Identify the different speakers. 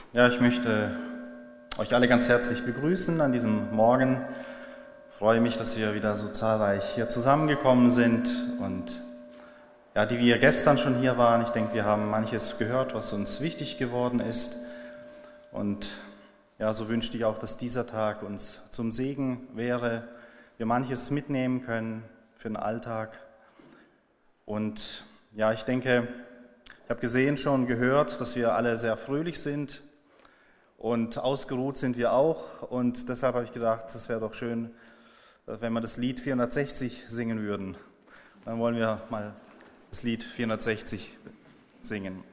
Speaker 1: Ja, ich möchte euch alle ganz herzlich begrüßen an diesem Morgen. Ich freue mich, dass wir wieder so zahlreich hier zusammengekommen sind und ja, die wir gestern schon hier waren. Ich denke, wir haben manches gehört, was uns wichtig geworden ist. Und ja, so wünschte ich auch, dass dieser Tag uns zum Segen wäre, wir manches mitnehmen können für den Alltag. Und ja, ich denke, ich habe gesehen, schon gehört, dass wir alle sehr fröhlich sind. Und ausgeruht sind wir auch und deshalb habe ich gedacht, es wäre doch schön, wenn wir das Lied 460 singen würden. Dann wollen wir mal das Lied 460 singen.